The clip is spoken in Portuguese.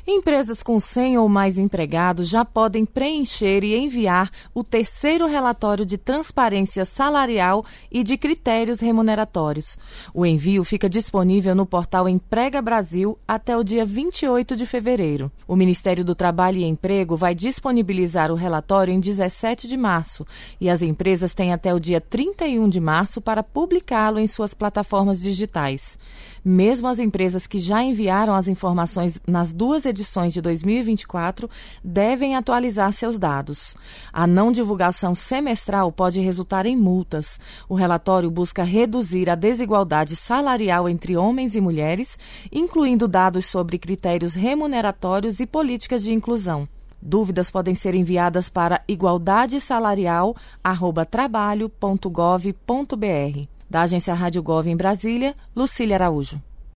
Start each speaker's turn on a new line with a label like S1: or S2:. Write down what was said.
S1: Empresas com 100 ou mais empregados já podem preencher e enviar o terceiro relatório de transparência salarial e de critérios remuneratórios. O envio fica disponível no portal Emprega Brasil até o dia 28 de fevereiro. O Ministério do Trabalho e Emprego vai disponibilizar o relatório em 17 de março e as empresas têm até o dia 31 de março para publicá-lo em suas plataformas digitais. Mesmo as empresas que já enviaram as informações nas duas edições de 2024 devem atualizar seus dados. A não divulgação semestral pode resultar em multas. O relatório busca reduzir a desigualdade salarial entre homens e mulheres, incluindo dados sobre critérios remuneratórios e políticas de inclusão. Dúvidas podem ser enviadas para igualdadesalarial@trabalho.gov.br. Da Agência Rádio Gov em Brasília, Lucília Araújo.